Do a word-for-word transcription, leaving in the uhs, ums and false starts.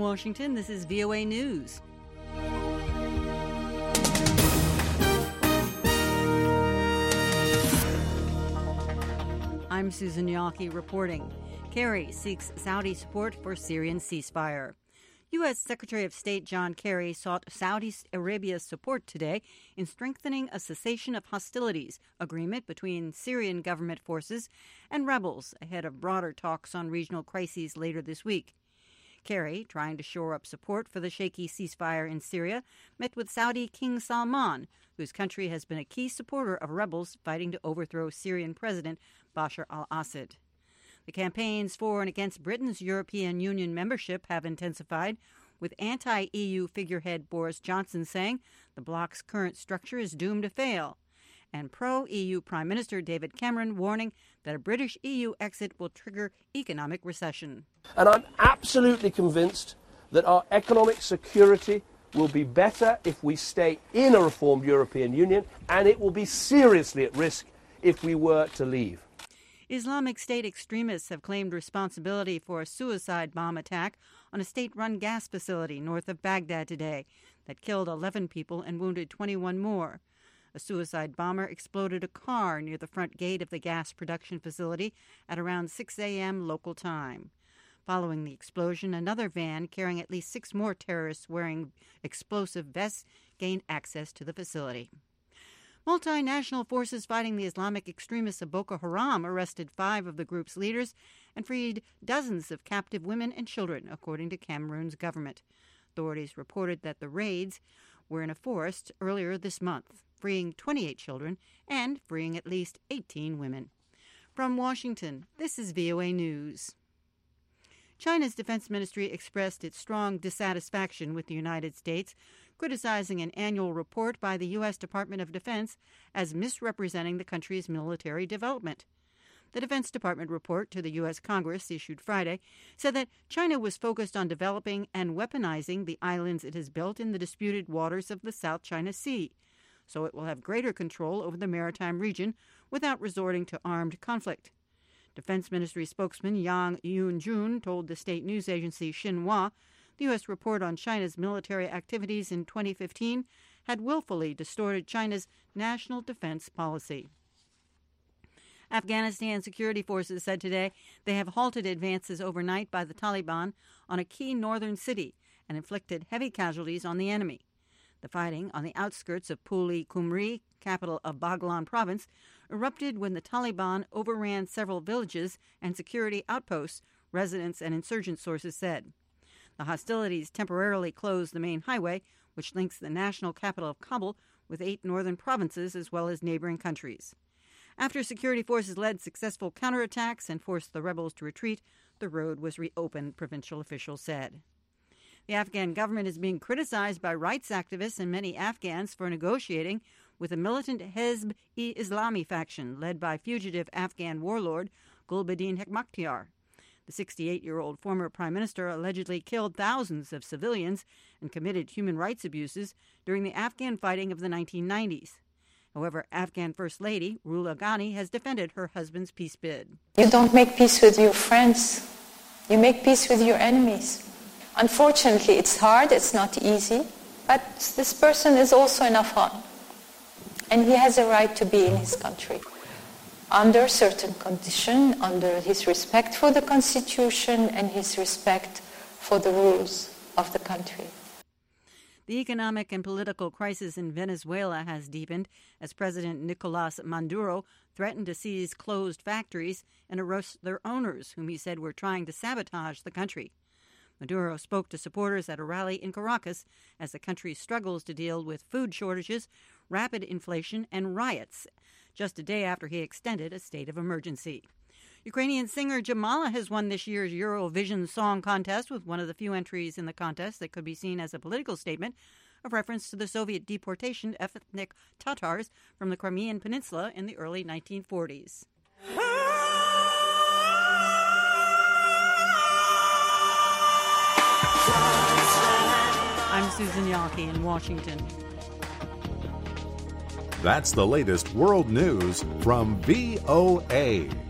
Washington, this is V O A News. I'm Susan Yawkey reporting. Kerry seeks Saudi support for Syrian ceasefire. U S. Secretary of State John Kerry sought Saudi Arabia's support today in strengthening a cessation of hostilities agreement between Syrian government forces and rebels ahead of broader talks on regional crises later this week. Kerry, trying to shore up support for the shaky ceasefire in Syria, met with Saudi King Salman, whose country has been a key supporter of rebels fighting to overthrow Syrian President Bashar al-Assad. The campaigns for and against Britain's European Union membership have intensified, with anti-E U figurehead Boris Johnson saying the bloc's current structure is doomed to fail, and pro-E U Prime Minister David Cameron warning that a British E U exit will trigger economic recession. And I'm absolutely convinced that our economic security will be better if we stay in a reformed European Union, and it will be seriously at risk if we were to leave. Islamic State extremists have claimed responsibility for a suicide bomb attack on a state-run gas facility north of Baghdad today that killed eleven people and wounded twenty-one more. A suicide bomber exploded a car near the front gate of the gas production facility at around six a.m. local time. Following the explosion, another van carrying at least six more terrorists wearing explosive vests gained access to the facility. Multinational forces fighting the Islamic extremists of Boko Haram arrested five of the group's leaders and freed dozens of captive women and children, according to Cameroon's government. Authorities reported that the raids were in a forest earlier this month, freeing twenty-eight children and freeing at least eighteen women. From Washington, this is V O A News. China's defense ministry expressed its strong dissatisfaction with the United States, criticizing an annual report by the U S. Department of Defense as misrepresenting the country's military development. The Defense Department report to the U S. Congress, issued Friday, said that China was focused on developing and weaponizing the islands it has built in the disputed waters of the South China Sea, so it will have greater control over the maritime region without resorting to armed conflict. Defense Ministry spokesman Yang Yun-jun told the state news agency Xinhua the U S report on China's military activities in twenty fifteen had willfully distorted China's national defense policy. Afghanistan security forces said today they have halted advances overnight by the Taliban on a key northern city and inflicted heavy casualties on the enemy. The fighting on the outskirts of Puli Kumri, capital of Baghlan province, erupted when the Taliban overran several villages and security outposts, residents and insurgent sources said. The hostilities temporarily closed the main highway, which links the national capital of Kabul with eight northern provinces as well as neighboring countries. After security forces led successful counterattacks and forced the rebels to retreat, the road was reopened, provincial officials said. The Afghan government is being criticized by rights activists and many Afghans for negotiating with a militant Hezb-e-Islami faction led by fugitive Afghan warlord Gulbuddin Hekmatyar. The sixty-eight-year-old former prime minister allegedly killed thousands of civilians and committed human rights abuses during the Afghan fighting of the nineteen nineties. However, Afghan First Lady Ruhollah Ghani has defended her husband's peace bid. You don't make peace with your friends. You make peace with your enemies. Unfortunately, it's hard, it's not easy, but this person is also an Afghan, and he has a right to be in his country under certain conditions, under his respect for the Constitution and his respect for the rules of the country. The economic and political crisis in Venezuela has deepened as President Nicolas Maduro threatened to seize closed factories and arrest their owners, whom he said were trying to sabotage the country. Maduro spoke to supporters at a rally in Caracas as the country struggles to deal with food shortages, rapid inflation, and riots, just a day after he extended a state of emergency. Ukrainian singer Jamala has won this year's Eurovision Song Contest with one of the few entries in the contest that could be seen as a political statement of reference to the Soviet deportation of ethnic Tatars from the Crimean Peninsula in the early nineteen forties. I'm Susan Yawkey in Washington. That's the latest world news from V O A.